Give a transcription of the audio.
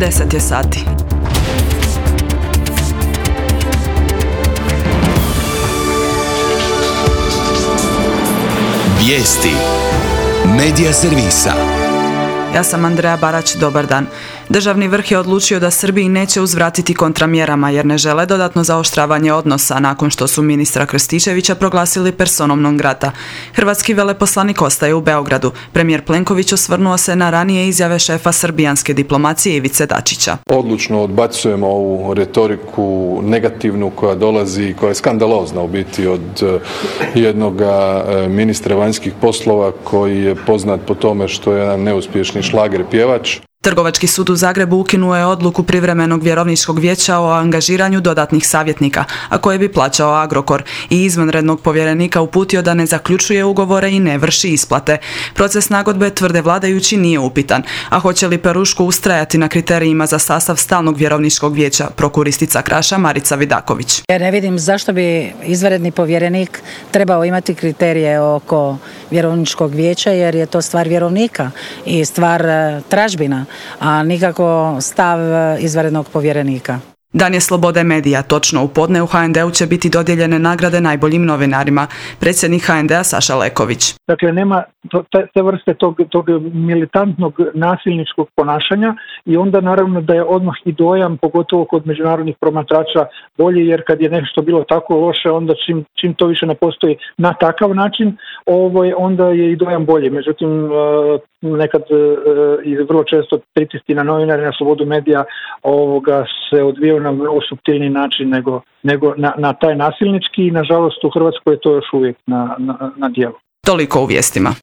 10 je sati. Vijesti Medija servisa. Ja sam Andreja Barać, dobar dan. Državni vrh je odlučio da Srbiji neće uzvratiti kontramjerama jer ne žele dodatno zaoštravanje odnosa nakon što su ministra Krstičevića proglasili personom non grata. Hrvatski veleposlanik ostaje u Beogradu. Premijer Plenković osvrnuo se na ranije izjave šefa srbijanske diplomacije Ivice Dačića. Odlučno odbacujemo ovu retoriku negativnu koja dolazi i koja je skandalozna u biti od jednog ministra vanjskih poslova koji je poznat po tome što je jedan neuspješni šlager pjevač. Trgovački sud u Zagrebu ukinuo je odluku privremenog vjerovničkog vijeća o angažiranju dodatnih savjetnika, a koje bi plaćao Agrokor, i izvanrednog povjerenika uputio da ne zaključuje ugovore i ne vrši isplate. Proces nagodbe, tvrde vladajući, nije upitan, a hoće li Peruško ustrajati na kriterijima za sastav stalnog vjerovničkog vijeća, prokuristica Kraša Marica Vidaković. Ja ne vidim zašto bi izvanredni povjerenik trebao imati kriterije oko vjerovničkog vijeća, jer je to stvar vjerovnika i stvar tražbina, a nikako stav izvanrednog povjerenika. Dan je slobode medija. Točno u podne u HND-u će biti dodijeljene nagrade najboljim novinarima. Predsjednik HND-a Saša Leković. Dakle, nema te vrste tog militantnog nasilničkog ponašanja i onda naravno da je odmah i dojam, pogotovo kod međunarodnih promatrača, bolji, jer kad je nešto bilo tako loše, onda čim to više ne postoji na takav način, onda je i dojam bolji. Međutim, nekad i vrlo često pritisci na novinare, na slobodu medija se odvijaju na vrlo suptilni način nego na taj nasilnički, i nažalost u Hrvatskoj je to još uvijek na dijelu. Toliko u vijestima.